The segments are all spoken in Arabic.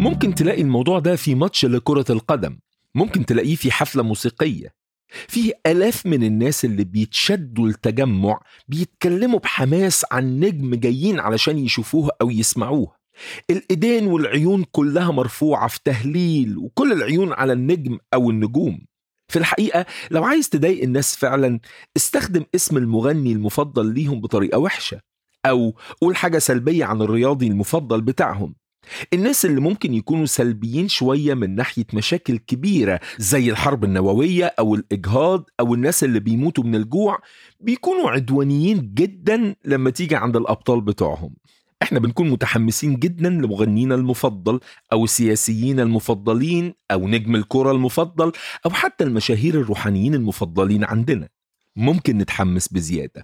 ممكن تلاقي الموضوع ده في ماتش لكرة القدم، ممكن تلاقيه في حفلة موسيقية. فيه آلاف من الناس اللي بيتشدوا التجمع بيتكلموا بحماس عن نجم جايين علشان يشوفوه أو يسمعوه. الإيدين والعيون كلها مرفوعة في تهليل، وكل العيون على النجم أو النجوم. في الحقيقة لو عايز تضايق الناس فعلا، استخدم اسم المغني المفضل ليهم بطريقة وحشة، أو قول حاجة سلبية عن الرياضي المفضل بتاعهم. الناس اللي ممكن يكونوا سلبيين شوية من ناحية مشاكل كبيرة زي الحرب النووية أو الإجهاض أو الناس اللي بيموتوا من الجوع، بيكونوا عدوانيين جدا لما تيجي عند الأبطال بتوعهم. احنا بنكون متحمسين جدا لمغنينا المفضل أو السياسيين المفضلين أو نجم الكرة المفضل أو حتى المشاهير الروحانيين المفضلين عندنا. ممكن نتحمس بزيادة.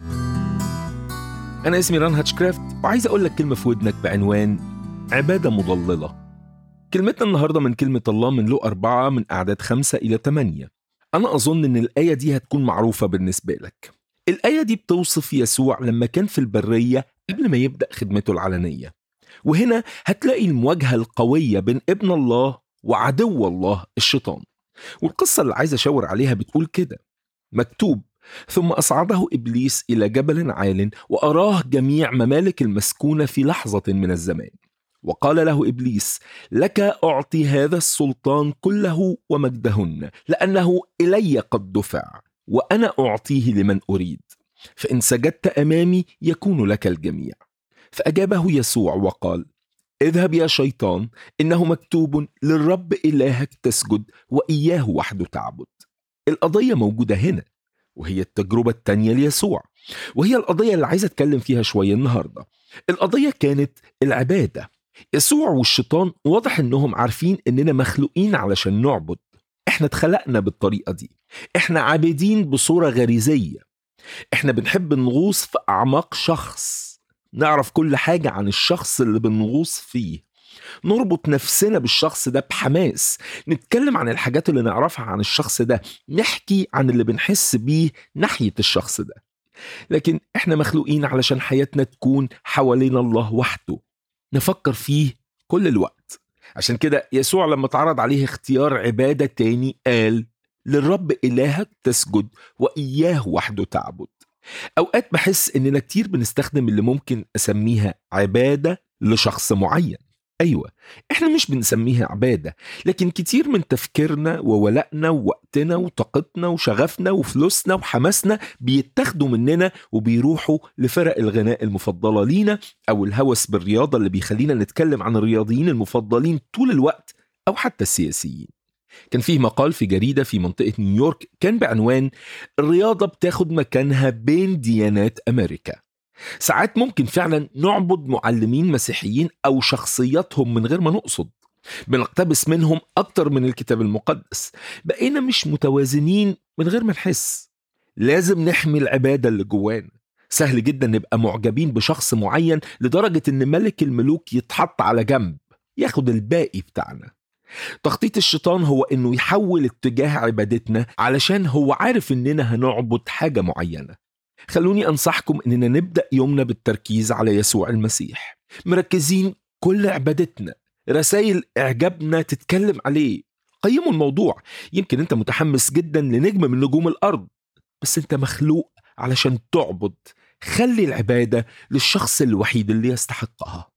أنا اسمي ران هاتشكرافت، وعايز أقول لك كلمة في ودنك بعنوان عبادة مضللة. كلمتنا النهاردة من كلمة الله من لوقا 4 من أعداد 5 إلى 8. أنا أظن إن الآية دي هتكون معروفة بالنسبة لك. الآية دي بتوصف يسوع لما كان في البرية قبل ما يبدأ خدمته العلنية. وهنا هتلاقي المواجهة القوية بين ابن الله وعدو الله الشيطان. والقصة اللي عايز أشاور عليها بتقول كده، مكتوب: ثم أصعده إبليس إلى جبل عال وأراه جميع ممالك المسكونة في لحظة من الزمان، وقال له إبليس: لك أعطي هذا السلطان كله ومجدهن، لأنه إلي قد دفع، وأنا أعطيه لمن أريد، فإن سجدت أمامي يكون لك الجميع. فأجابه يسوع وقال: اذهب يا شيطان، إنه مكتوب للرب إلهك تسجد وإياه وحده تعبد. القضية موجودة هنا، وهي التجربة التانية ليسوع، وهي القضية اللي عايز أتكلم فيها شوية النهاردة. القضية كانت العبادة. يسوع والشيطان واضح إنهم عارفين إننا مخلوقين علشان نعبد. إحنا اتخلقنا بالطريقة دي، إحنا عابدين بصورة غريزية. إحنا بنحب نغوص في أعماق شخص، نعرف كل حاجة عن الشخص اللي بنغوص فيه، نربط نفسنا بالشخص ده بحماس، نتكلم عن الحاجات اللي نعرفها عن الشخص ده، نحكي عن اللي بنحس بيه ناحية الشخص ده. لكن إحنا مخلوقين علشان حياتنا تكون حوالين الله وحده، نفكر فيه كل الوقت. عشان كده يسوع لما تعرض عليه اختيار عبادة تاني قال: للرب إلهك تسجد وإياه وحده تعبد. أوقات بحس إننا كتير بنستخدم اللي ممكن أسميها عبادة لشخص معين. أيوة، إحنا مش بنسميها عبادة، لكن كتير من تفكيرنا وولائنا ووقتنا وطاقتنا وشغفنا وفلوسنا وحماسنا بيتاخدوا مننا وبيروحوا لفرق الغناء المفضلة لينا، أو الهوس بالرياضة اللي بيخلينا نتكلم عن الرياضيين المفضلين طول الوقت، أو حتى السياسيين. كان فيه مقال في جريدة في منطقة نيويورك كان بعنوان: الرياضة بتاخد مكانها بين ديانات أمريكا. ساعات ممكن فعلا نعبد معلمين مسيحيين أو شخصياتهم من غير ما نقصد، بنقتبس منهم أكتر من الكتاب المقدس، بقينا مش متوازنين من غير ما نحس. لازم نحمي العبادة اللي جوانا. سهل جدا نبقى معجبين بشخص معين لدرجة إن ملك الملوك يتحط على جنب ياخد الباقي بتاعنا. تخطيط الشيطان هو إنه يحول اتجاه عبادتنا علشان هو عارف إننا هنعبد حاجة معينة. خلوني أنصحكم إننا نبدأ يومنا بالتركيز على يسوع المسيح، مركزين كل عبادتنا، رسائل إعجابنا تتكلم عليه. قيموا الموضوع. يمكن أنت متحمس جدا لنجم من نجوم الأرض، بس أنت مخلوق علشان تعبد. خلي العبادة للشخص الوحيد اللي يستحقها.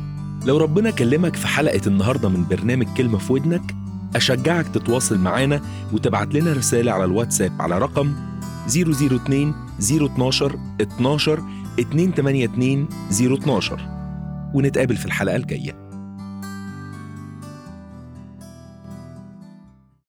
لو ربنا كلمك في حلقة النهاردة من برنامج كلمة في ودنك، أشجعك تتواصل معانا وتبعت لنا رسالة على الواتساب على رقم 002 012 12 282 012، ونتقابل في الحلقة الجاية.